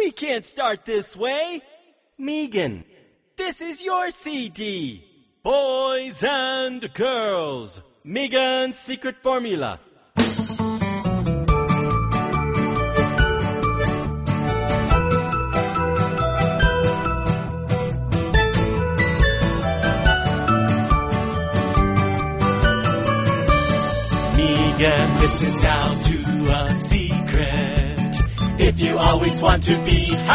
We can't start this way. Megan. This is your CD. Boys and girls. Megan's Secret Formula. Megan, listen now to a secret. If you always want to be